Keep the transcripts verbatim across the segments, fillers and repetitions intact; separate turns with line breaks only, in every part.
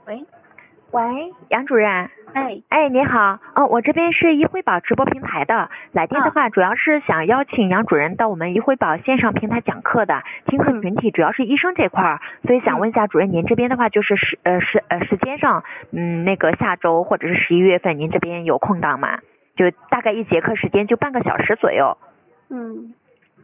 喂，
喂，杨主任。
哎，
哎，你好，哦，我这边是医惠宝直播平台的，来电的话主要是想邀请杨主任到我们医惠宝线上平台讲课的，听课群体主要是医生这块儿，所以想问一下主任，您这边的话就是时呃时呃时间上，嗯，那个下周或者是十一月份，您这边有空档吗？就大概一节课时间就半个小时左右。
嗯，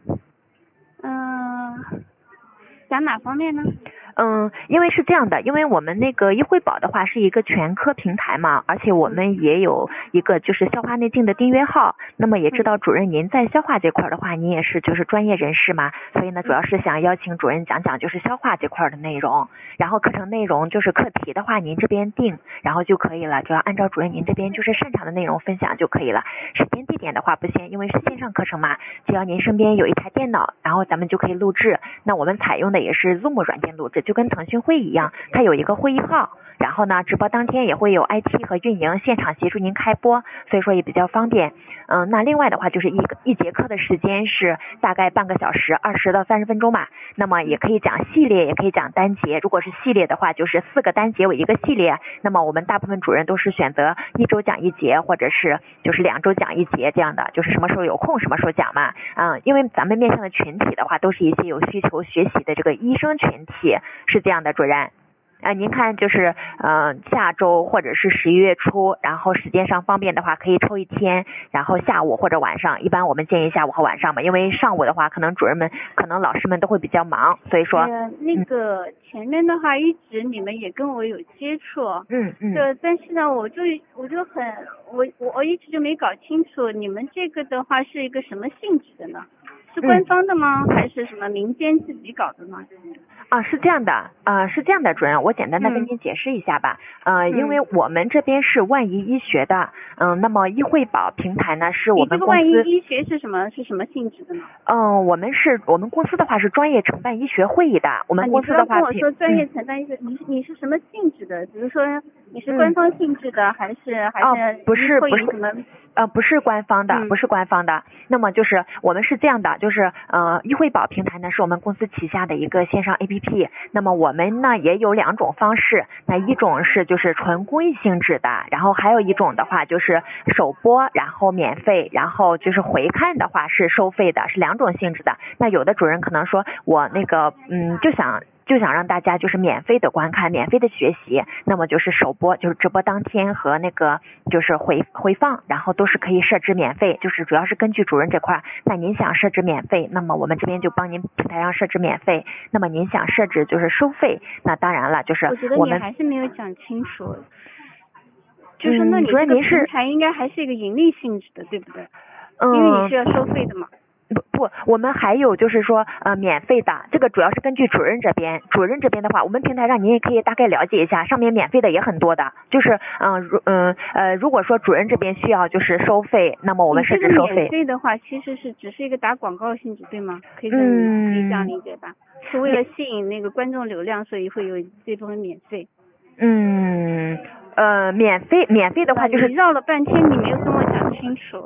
嗯、呃，讲哪方面呢？
嗯，因为是这样的，因为我们那个医惠宝的话是一个全科平台嘛，而且我们也有一个就是消化内镜的订阅号。那么也知道主任您在消化这块的话，您也是就是专业人士嘛，所以呢主要是想邀请主任讲讲就是消化这块的内容，然后课程内容就是课题的话您这边定，然后就可以了，主要按照主任您这边就是擅长的内容分享就可以了。时间地点的话不限，因为是线上课程嘛，只要您身边有一台电脑，然后咱们就可以录制。那我们采用的也是 Zoom 软件录制。就跟腾讯会一样，它有一个会议号，然后呢，直播当天也会有 I T 和运营现场协助您开播，所以说也比较方便。嗯，那另外的话就是一个一节课的时间是大概半个小时，二十到三十分钟吧。那么也可以讲系列，也可以讲单节。如果是系列的话，就是四个单节为一个系列。那么我们大部分主任都是选择一周讲一节，或者是就是两周讲一节这样的，就是什么时候有空什么时候讲嘛。嗯，因为咱们面向的群体的话，都是一些有需求学习的这个医生群体。是这样的，主任。呃，您看就是嗯、呃，下周或者是十一月初，然后时间上方便的话，可以抽一天，然后下午或者晚上，一般我们建议下午和晚上嘛，因为上午的话，可能主任们、可能老师们都会比较忙，所以说。
呃，那个前面的话，一直你们也跟我有接触，
嗯嗯，
这但是呢，我就我就很我我我一直就没搞清楚，你们这个的话是一个什么性质的呢？是官方的吗？嗯、还是什么民间自己搞的吗？
啊，是这样的，啊、呃，是这样的，主任，我简单的跟您解释一下吧。嗯、呃，因为我们这边是万医医学的，嗯、呃，那么医惠宝平台呢是我们公司。
你这个万医医学是什么？是什么性质的呢？
嗯、呃，我们是我们公司的话是专业承办医学会议的，我们公司的话。
啊、你不要跟我说专业承办医学，嗯、你你是什么性质的？比如说你是官方性质的，嗯、还是还是？
哦，不是不是
什么？
呃，不是官方的，不是官方的。那么就是我们是这样的，就是呃，医惠宝平台呢是我们公司旗下的一个线上 A P P。那么我们呢也有两种方式，那一种是就是纯公益性质的，然后还有一种的话就是首播，然后免费，然后就是回看的话是收费的，是两种性质的。那有的主任可能说我那个嗯就想。就想让大家就是免费的观看，免费的学习，那么就是首播，就是直播当天和那个就是回回放，然后都是可以设置免费，就是主要是根据主任这块，那您想设置免费，那么我们这边就帮您平台上设置免费，那么您想设置就是收费，那当然了，就是我们。
我觉得你还是没有讲清楚，就是那你这个平台应该还是一个盈利性质的，对不对？
嗯，
因为你是要收费的嘛。
不不，我们还有就是说呃免费的，这个主要是根据主任这边，主任这边的话，我们平台上您也可以大概了解一下，上面免费的也很多的，就是嗯如嗯呃如果说主任这边需要就是收费，那么我们设置收费。
免费的话其实是只是一个打广告性质，对吗？可以这样、嗯、可以这样理解吧？是为了吸引那个观众流量，所以会有这部分免费。
嗯呃免费免费的话就是
你绕了半天，你没有跟我讲清楚。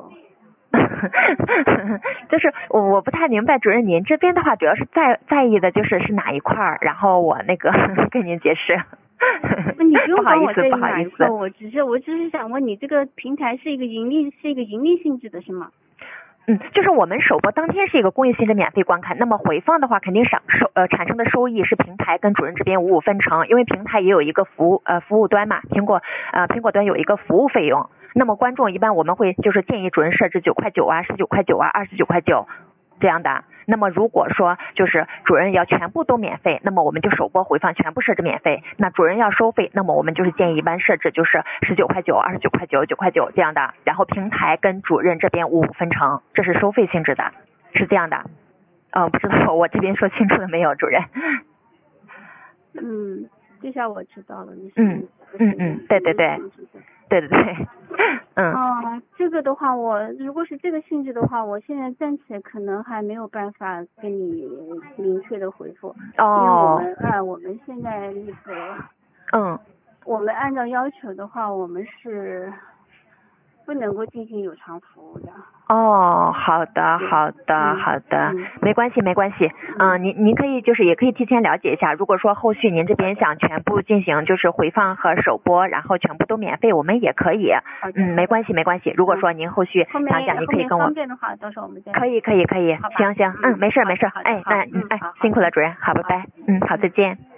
就是我我不太明白，主任您这边的话主要是在在意的就是是哪一块儿，然后我那个跟您解释。
你不用帮我在意
哪
一块，我只是我只是想问你，这个平台是一个盈利是一个盈利性质的是吗？
嗯，就是我们首播当天是一个公益性质免费观看，那么回放的话肯定收收呃产生的收益是平台跟主任这边五五分成，因为平台也有一个服务呃服务端嘛，苹果呃苹果端有一个服务费用，那么观众一般我们会就是建议主任设置九块九啊、十九块九啊、二十九块九这样的。那么如果说就是主任要全部都免费，那么我们就首播回放全部设置免费。那主任要收费，那么我们就是建议一般设置就是十九块九、二十九块九、九块九这样的。然后平台跟主任这边五五分成，这是收费性质的，是这样的。嗯、呃，不知道我这边说清楚了没有，主任？
嗯，这下我知道了，你是
嗯嗯嗯，对对对。对对对，嗯。
哦，这个的话，我如果是这个性质的话，我现在暂且可能还没有办法跟你明确的回复。
哦。
因为我们啊，我们现在那个，
嗯。
我们按照要求的话，我们是， 不能够进行有偿服务的。
哦，好的，好的，
嗯、
好的、
嗯，
没关系，没关系。嗯，您您可以就是也可以提前了解一下，如果说后续您这边想全部进行就是回放和首播，然后全部都免费，我们也可以。嗯，没关系，没关系。如果说您后续想讲，您可以跟我。
方便的话，到时候我们再。
可以，可以，可以。行行，嗯，没事没事。哎，那嗯哎，辛苦了主任，好，拜拜。嗯，好，再见。